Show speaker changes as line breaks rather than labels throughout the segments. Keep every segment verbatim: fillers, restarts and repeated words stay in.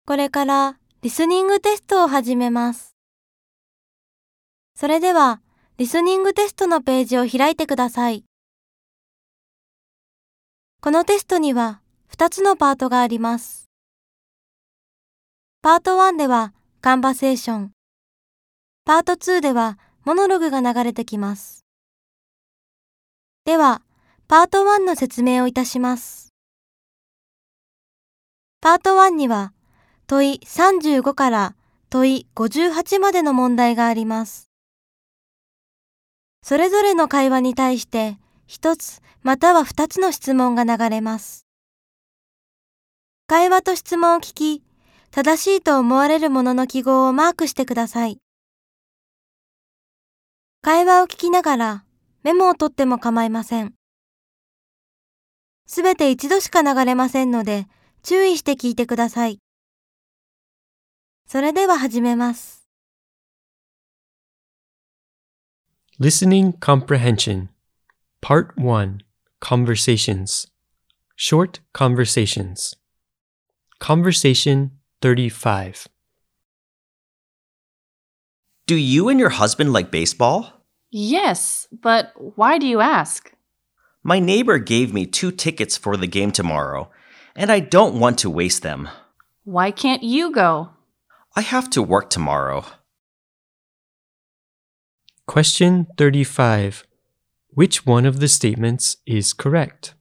これからリスニングテストを始めます。それでは、リスニングテストのページを開いてください。このテストにはふたつのパートがあります。パートワンではカンバセーション、パートツーではモノログが流れてきます。では、パートワンの説明をいたします。パートワンには問いさんじゅうごから問いごじゅうはちまでの問題があります。それぞれの会話に対してひとつまたはふたつの質問が流れます。会話と質問を聞き、正しいと思われるものの記号をマークしてください。会話を聞きながらメモを取っても構いません。すべて一度しか流れませんので、注意して聞いてください。それでは始めます。
Listening Comprehension Part one Conversations Short Conversations Conversation thirty-five
Do you and your husband like baseball?
Yes, but why do you ask?
My neighbor gave me two tickets for the game tomorrow, and I don't want to waste them.
Why can't you go?
I have to work tomorrow.
Question thirty-five. Which one of the statements is correct?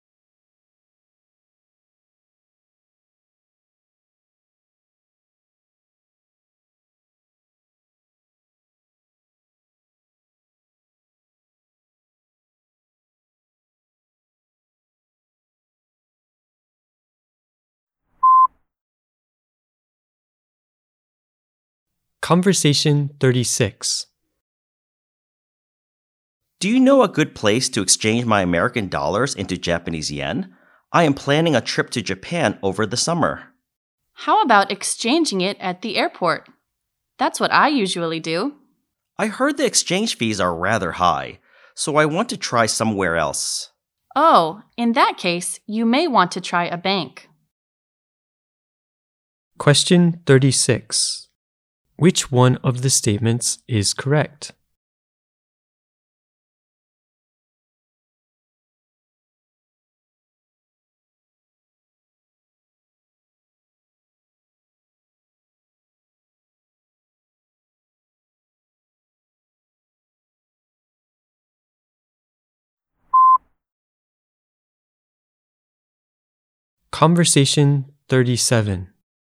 Conversation thirty-six.
Do you know a good place to exchange my American dollars into Japanese yen? I am planning a trip to Japan over the summer.
How about exchanging it at the airport? That's what I usually do.
I heard the exchange fees are rather high, so I want to try somewhere else.
Oh, in that case, you may want to try a bank.
Question thirty-six. Which one of the statements is correct? Conversation thirty-seven.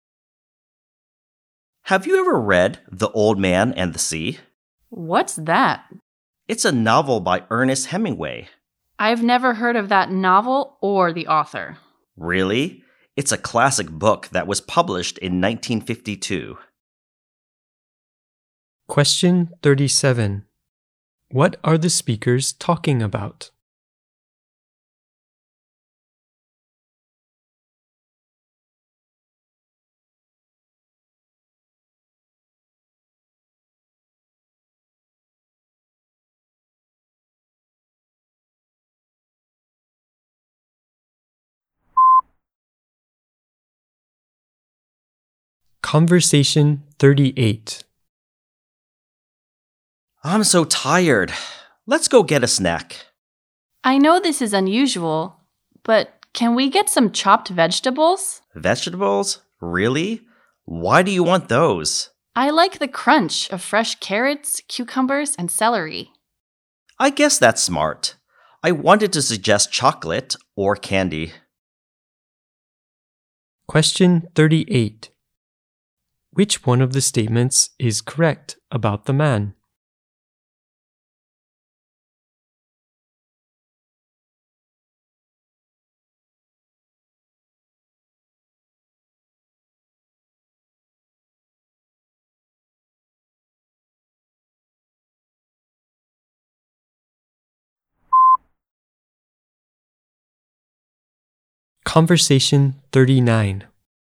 Have you ever read The Old Man and the Sea?
What's that?
It's a novel by Ernest Hemingway.
I've never heard of that novel or the author.
Really? It's a classic book that was published in nineteen fifty-two.
Question thirty-seven. What are the speakers talking about? Conversation thirty-eight.
I'm so tired. Let's go get a snack.
I know this is unusual, but can we get some chopped vegetables?
Vegetables? Really? Why do you want those?
I like the crunch of fresh carrots, cucumbers, and celery.
I guess that's smart. I wanted to suggest chocolate or candy.
Question thirty-eight. Which one of the statements is correct about the man? Conversation thirty-nine.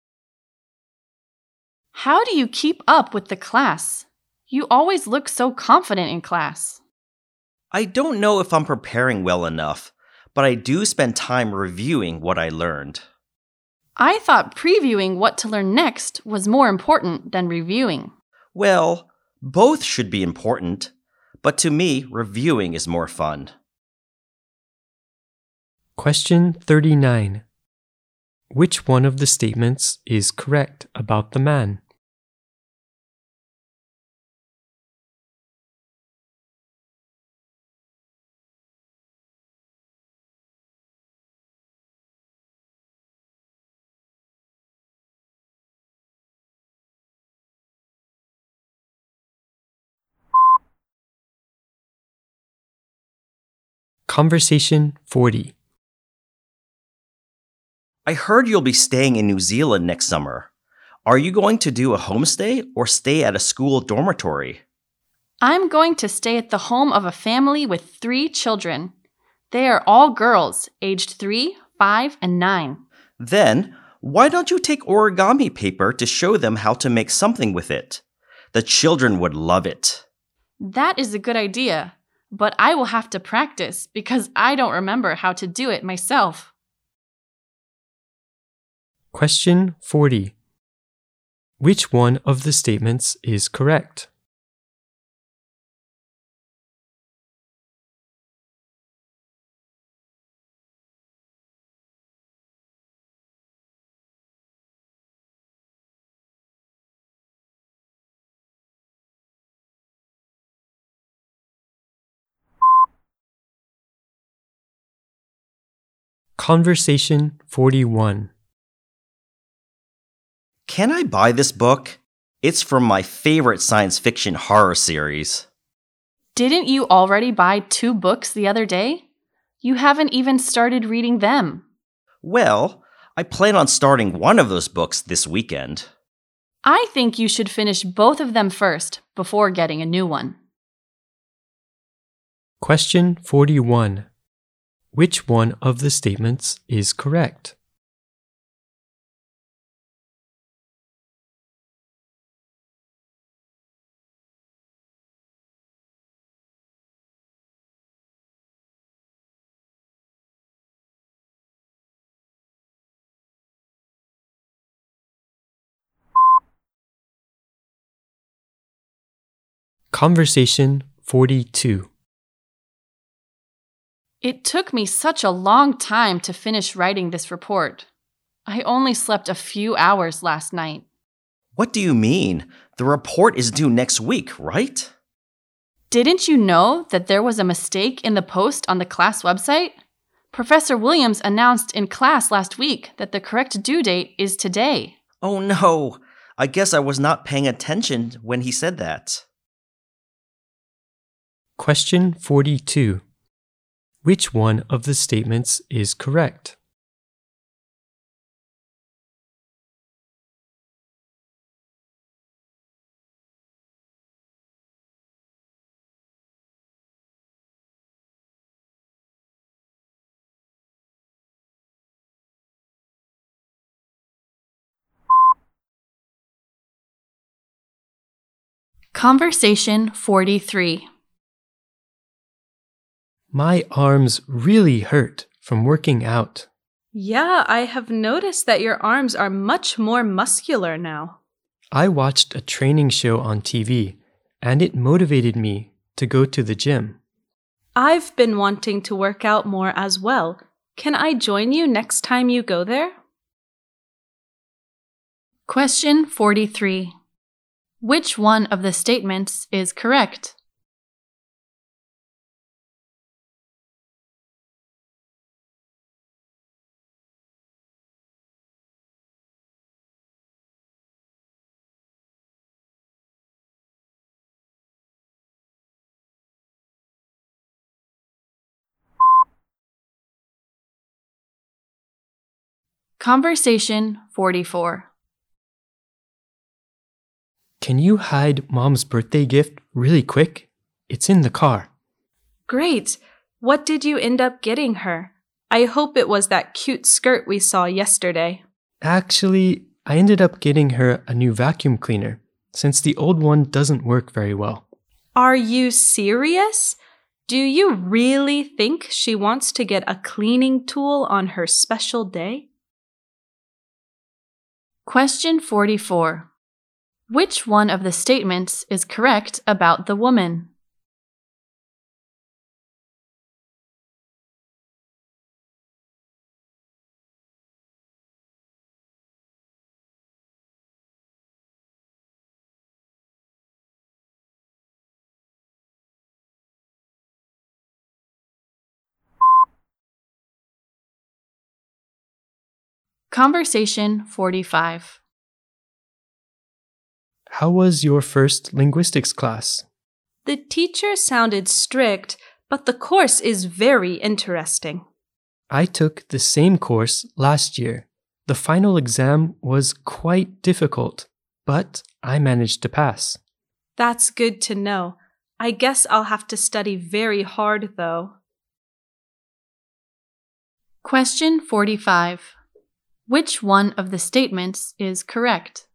How do you keep up with the class? You always look so confident in class.
I don't know if I'm preparing well enough, but I do spend time reviewing what I learned.
I thought previewing what to learn next was more important than reviewing.
Well, both should be important, but to me, reviewing is more fun.
Question thirty-nine. Which one of the statements is correct about the man? Conversation forty.
I heard you'll be staying in New Zealand next summer. Are you going to do a homestay or stay at a school dormitory?
I'm going to stay at the home of a family with three children. They are all girls, aged three, five, and nine.
Then, why don't you take origami paper to show them how to make something with it? The children would love it.
That is a good idea, but I will have to practice because I don't remember how to do it myself.
Question forty. Which one of the statements is correct? Conversation forty-one.
Can I buy this book? It's from my favorite science fiction horror series.
Didn't you already buy two books the other day? You haven't even started reading them.
Well, I plan on starting one of those books this weekend.
I think you should finish both of them first before getting a new one.
Question forty-one. Which one of the statements is correct? Conversation forty-two.
It took me such a long time to finish writing this report. I only slept a few hours last night.
What do you mean? The report is due next week, right?
Didn't you know that there was a mistake in the post on the class website? Professor Williams announced in class last week that the correct due date is today.
Oh no, I guess I was not paying attention when he said that.
Question forty-two. Which one of the statements is correct?
Conversation forty-three.
My arms really hurt from working out.
Yeah, I have noticed that your arms are much more muscular now.
I watched a training show on T V, and it motivated me to go to the gym.
I've been wanting to work out more as well. Can I join you next time you go there?
Question forty-three. Which one of the statements is correct? Conversation forty-four.
Can you hide Mom's birthday gift really quick? It's in the car.
Great! What did you end up getting her? I hope it was that cute skirt we saw yesterday.
Actually, I ended up getting her a new vacuum cleaner, since the old one doesn't work very well.
Are you serious? Do you really think she wants to get a cleaning tool on her special day?
Question forty-four. Which one of the statements is correct about the woman? Conversation forty-five.
How was your first linguistics class?
The teacher sounded strict, but the course is very interesting.
I took the same course last year. The final exam was quite difficult, but I managed to pass.
That's good to know. I guess I'll have to study very hard, though.
Question forty-five. Which one of the statements is correct?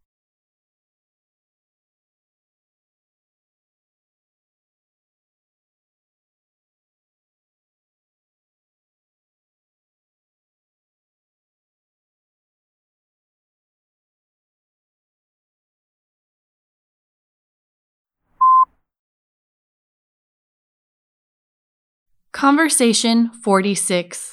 Conversation forty-six.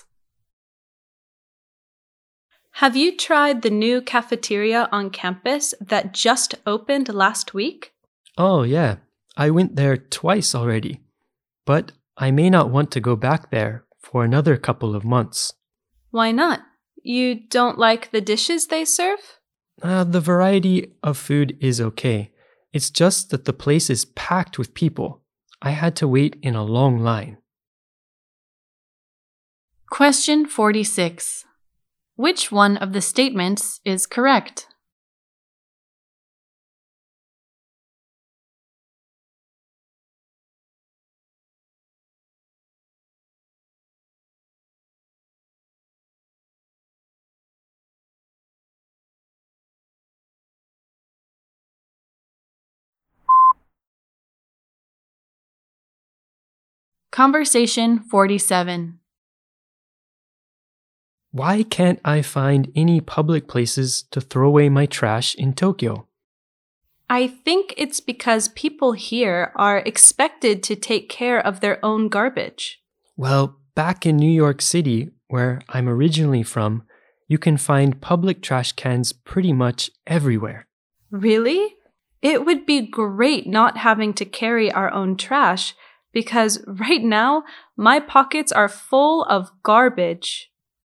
Have you tried the new cafeteria on campus that just opened last week?
Oh, yeah, I went there twice already, but I may not want to go back there for another couple of months.
Why not? You don't like the dishes they serve?
Uh, the variety of food is okay. It's just that the place is packed with people. I had to wait in a long line.
Question forty-six. Which one of the statements is correct? Conversation forty-seven.
Why can't I find any public places to throw away my trash in Tokyo?
I think it's because people here are expected to take care of their own garbage.
Well, back in New York City, where I'm originally from, you can find public trash cans pretty much everywhere.
Really? It would be great not having to carry our own trash because right now my pockets are full of garbage.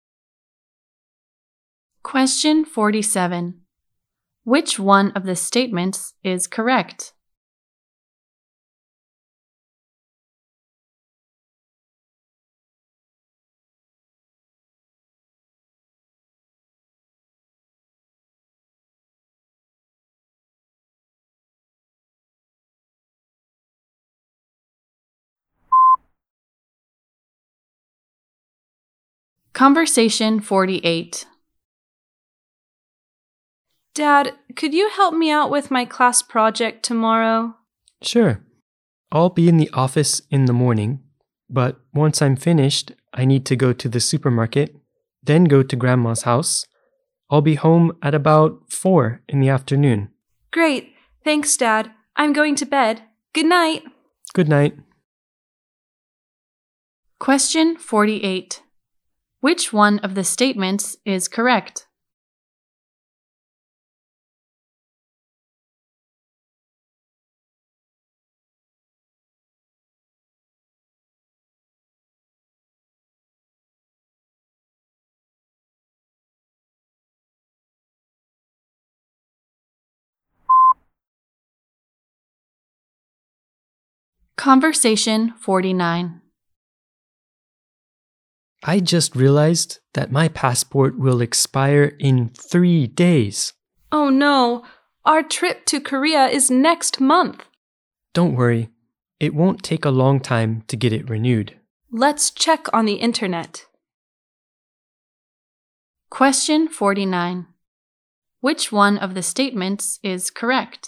Question forty-seven. Which one of the statements is correct? Conversation forty-eight.
Dad, could you help me out with my class project tomorrow?
Sure, I'll be in the office in the morning, but once I'm finished, I need to go to the supermarket, then go to Grandma's house. I'll be home at about four in the afternoon.
Great. Thanks, Dad. I'm going to bed. Good night.
Good night.
Question forty-eight. Which one of the statements is correct? Conversation forty-nine.
I just realized that my passport will expire in three days.
Oh no, our trip to Korea is next month.
Don't worry, it won't take a long time to get it renewed.
Let's check on the internet.
Question forty-nine. Which one of the statements is correct?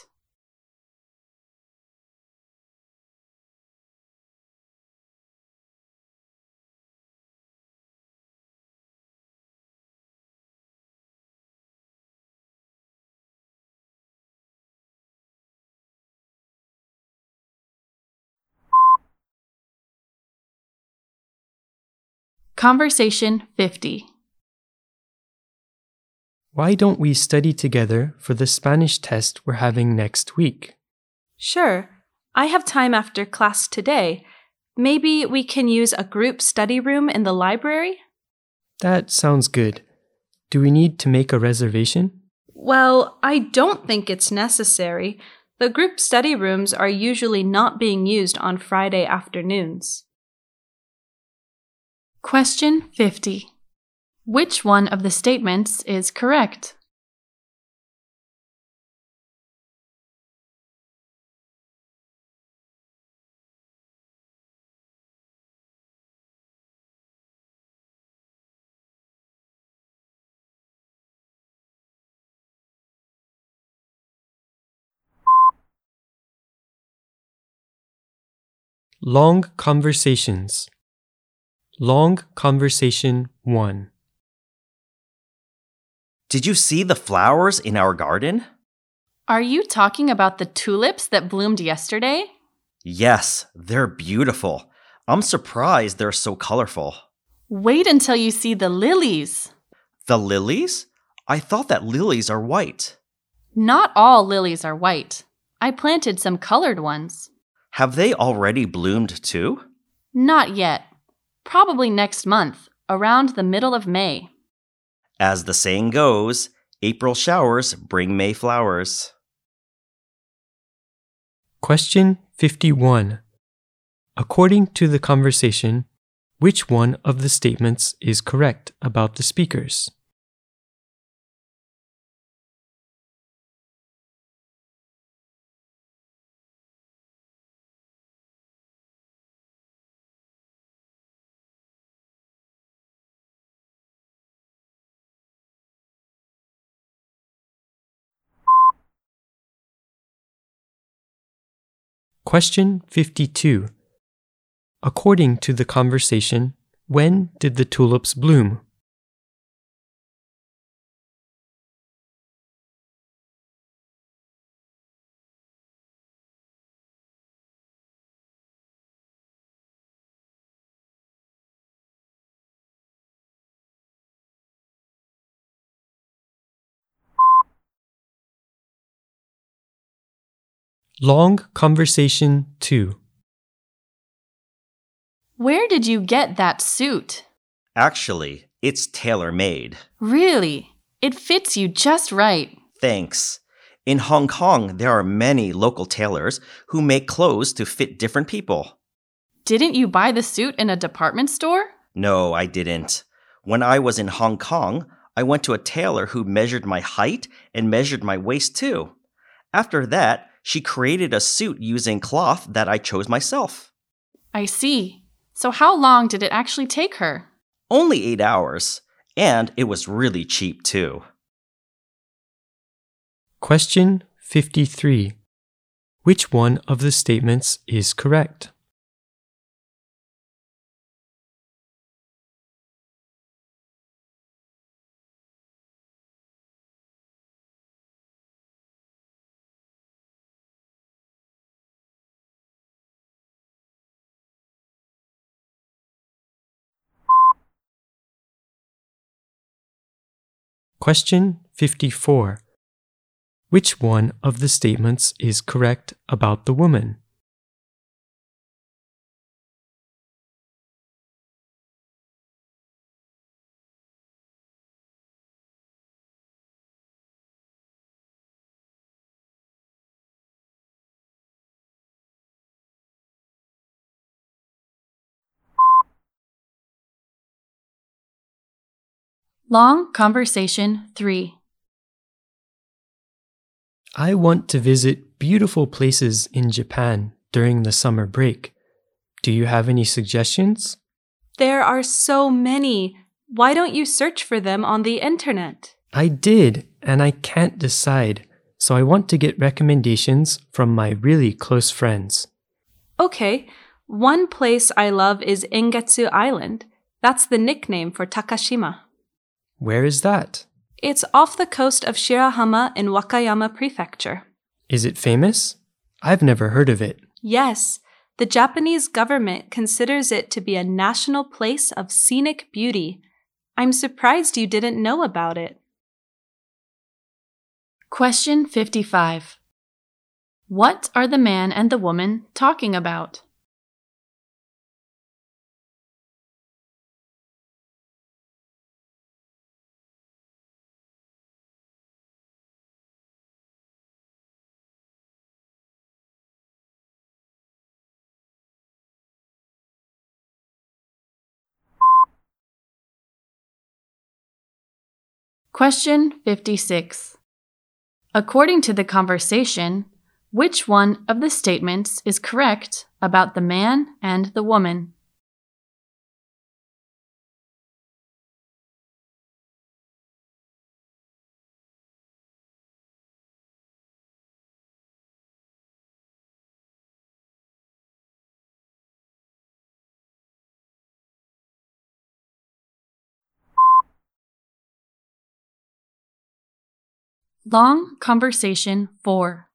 Conversation fifty.
Why don't we study together for the Spanish test we're having next week?
Sure. I have time after class today. Maybe we can use a group study room in the library?
That sounds good. Do we need to make a reservation?
Well, I don't think it's necessary. The group study rooms are usually not being used on Friday afternoons.
Question fifty. Which one of the statements is correct?
Long conversations. Long conversation one.
Did you see the flowers in our garden?
Are you talking about the tulips that bloomed yesterday?
Yes, they're beautiful. I'm surprised they're so colorful.
Wait until you see the lilies.
The lilies? I thought that lilies are white.
Not all lilies are white. I planted some colored ones.
Have they already bloomed too?
Not yet. Probably next month, around the middle of May.
As the saying goes, April showers bring May flowers.
Question fifty-one. According to the conversation, which one of the statements is correct about the speakers? Question fifty-two. According to the conversation, when did the tulips bloom? Long conversation two.
Where did you get that suit?
Actually, it's tailor-made.
Really? It fits you just right.
Thanks. In Hong Kong, there are many local tailors who make clothes to fit different people.
Didn't you buy the suit in a department store?
No, I didn't. When I was in Hong Kong, I went to a tailor who measured my height and measured my waist too. After that, she created a suit using cloth that I chose myself.
I see. So how long did it actually take her?
Only eight hours. And it was really cheap too.
Question fifty-three. Which one of the statements is correct? Question fifty-four. Which one of the statements is correct about the woman?
Long conversation three.
I want to visit beautiful places in Japan during the summer break. Do you have any suggestions?
There are so many. Why don't you search for them on the internet?
I did, and I can't decide, so I want to get recommendations from my really close friends.
Okay, one place I love is Engetsu Island. That's the nickname for Takashima.
Where is that?
It's off the coast of Shirahama in Wakayama Prefecture.
Is it famous? I've never heard of it.
Yes, The Japanese government considers it to be a national place of scenic beauty. I'm surprised you didn't know about it.
Question fifty-five. What are the man and the woman talking about? Question fifty-six. According to the conversation, which one of the statements is correct about the man and the woman? Long Conversation four.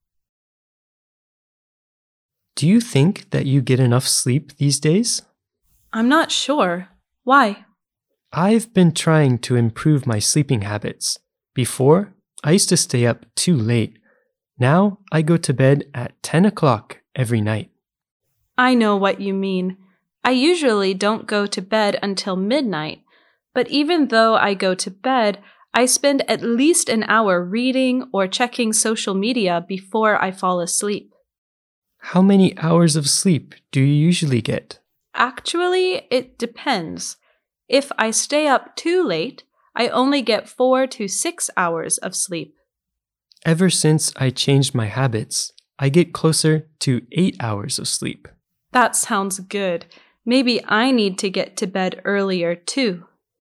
Do you think that you get enough sleep these days?
I'm not sure. Why?
I've been trying to improve my sleeping habits. Before, I used to stay up too late. Now, I go to bed at ten o'clock every night.
I know what you mean. I usually don't go to bed until midnight, but even though I go to bed, I spend at least an hour reading or checking social media before I fall asleep.
How many hours of sleep do you usually get?
Actually, it depends. If I stay up too late, I only get four to six hours of sleep.
Ever since I changed my habits, I get closer to eight hours of sleep.
That sounds good. Maybe I need to get to bed earlier too.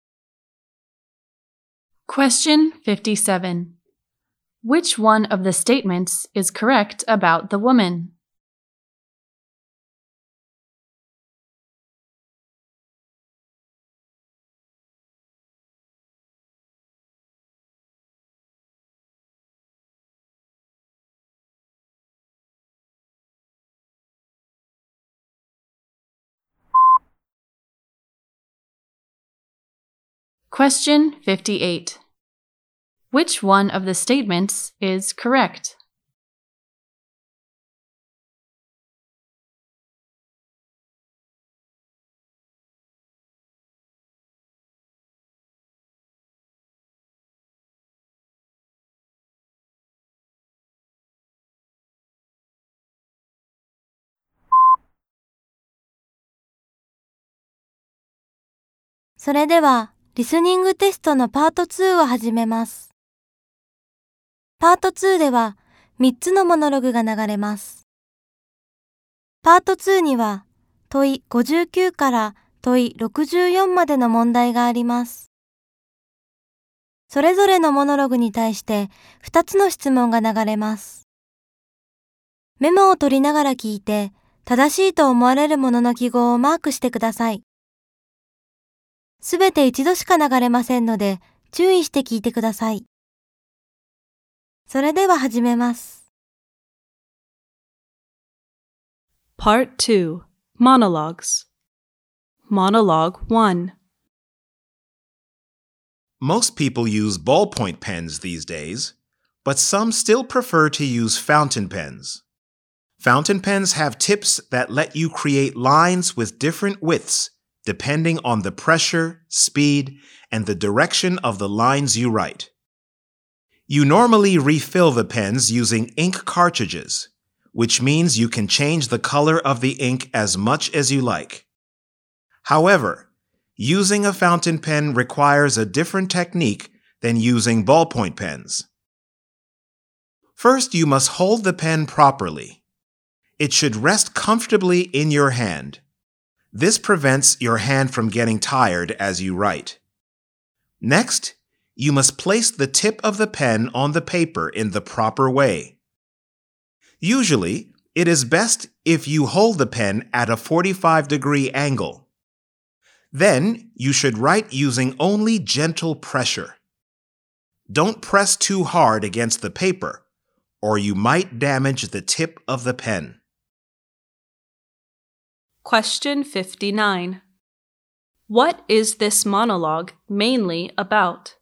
Question fifty-seven. Which one of the statements is correct about the woman? Question fifty-eight. Which one of the statements is correct?
それでは、リスニングテストのパートツーを始めます。パートツーではみっつのモノログが流れます。パートツーには問いごじゅうきゅうから問いろくじゅうよんまでの問題があります。それぞれのモノログに対してふたつの質問が流れます。メモを取りながら聞いて、正しいと思われるものの記号をマークしてください。すべて一度しか流れませんので、注意して聞いてください。それでは始めます。
Part two. Monologues. Monologue one.
Most people use ballpoint pens these days, but some still prefer to use fountain pens. Fountain pens have tips that let you create lines with different widths depending on the pressure, speed, and the direction of the lines you write. You normally refill the pens using ink cartridges, which means you can change the color of the ink as much as you like. However, using a fountain pen requires a different technique than using ballpoint pens. First, you must hold the pen properly. It should rest comfortably in your hand. This prevents your hand from getting tired as you write. Next, you must place the tip of the pen on the paper in the proper way. Usually, it is best if you hold the pen at a forty-five degree angle. Then, you should write using only gentle pressure. Don't press too hard against the paper, or you might damage the tip of the pen.
Question fifty-nine. What is this monologue mainly about?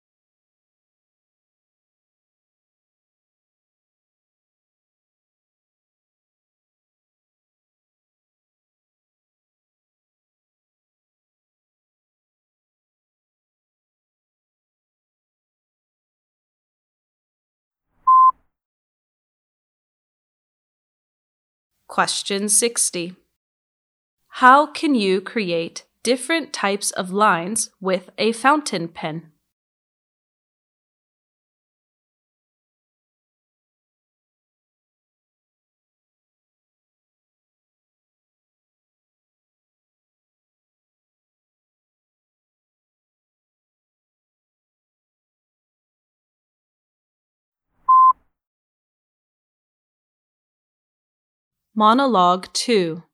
Question sixty. How can you create different types of lines with a fountain pen? Monologue two.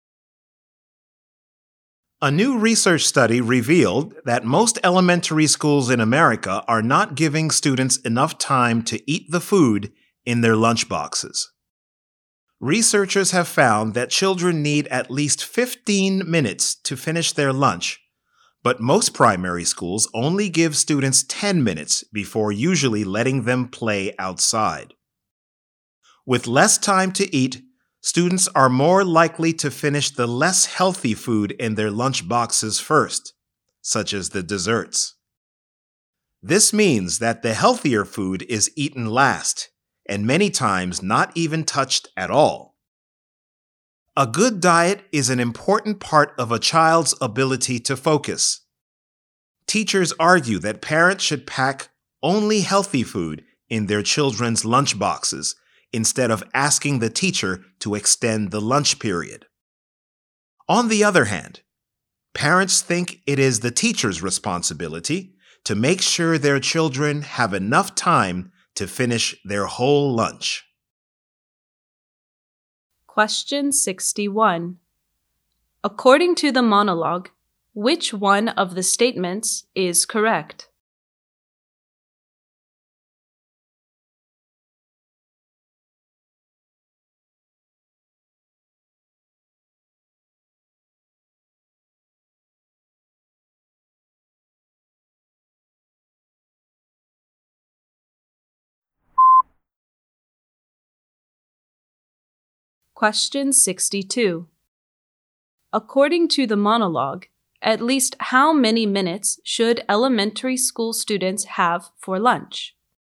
A new research study revealed that most elementary schools in America are not giving students enough time to eat the food in their lunchboxes. Researchers have found that children need at least fifteen minutes to finish their lunch, but most primary schools only give students ten minutes before usually letting them play outside. With less time to eat, students are more likely to finish the less healthy food in their lunch boxes first, such as the desserts. This means that the healthier food is eaten last, and many times not even touched at all. A good diet is an important part of a child's ability to focus. Teachers argue that parents should pack only healthy food in their children's lunch boxes, instead of asking the teacher to extend the lunch period. On the other hand, parents think it is the teacher's responsibility to make sure their children have enough time to finish their whole lunch.
Question sixty-one. According to the monologue, which one of the statements is correct? Question sixty-two. According to the monologue, at least how many minutes should elementary school students have for lunch?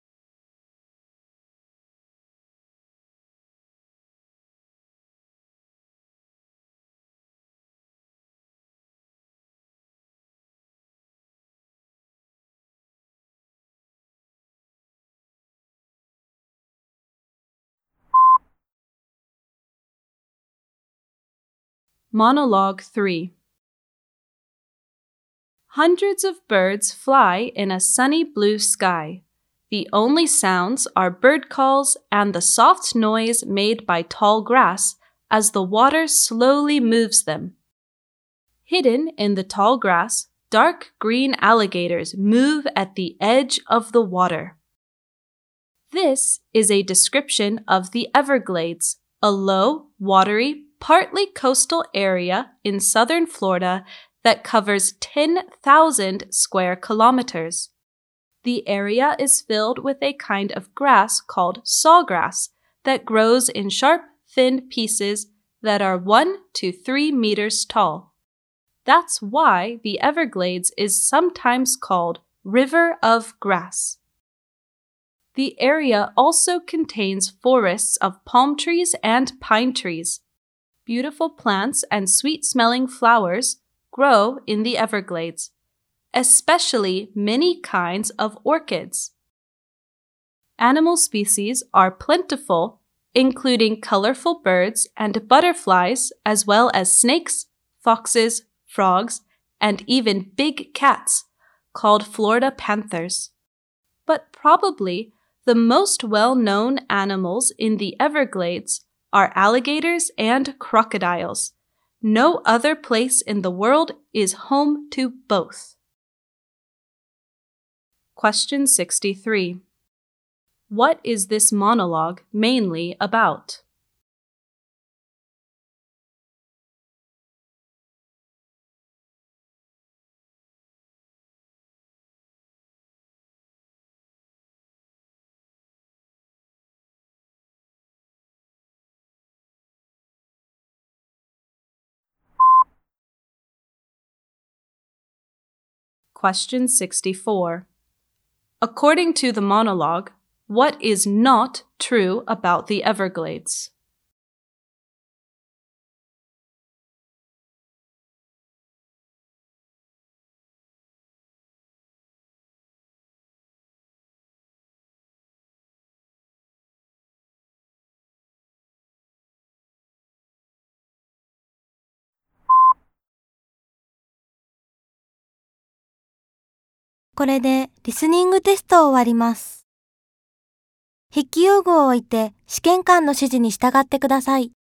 Monologue three. Hundreds of birds fly in a sunny blue sky. The only sounds are bird calls and the soft noise made by tall grass as the water slowly moves them. Hidden in the tall grass, dark green alligators move at the edge of the water. This is a description of the Everglades, a low, watery, partly coastal area in southern Florida that covers ten thousand square kilometers. The area is filled with a kind of grass called sawgrass that grows in sharp, thin pieces that are one to three meters tall. That's why the Everglades is sometimes called River of Grass. The area also contains forests of palm trees and pine trees. Beautiful plants and sweet-smelling flowers grow in the Everglades, especially many kinds of orchids. Animal species are plentiful, including colorful birds and butterflies, as well as snakes, foxes, frogs, and even big cats, called Florida panthers. But probably the most well-known animals in the Everglades are alligators and crocodiles. No other place in the world is home to both. Question sixty-three. What is this monologue mainly about? Question sixty-four. According to the monologue, what is not true about the Everglades?
これでリスニングテストを終わります。筆記用具を置いて試験官の指示に従ってください。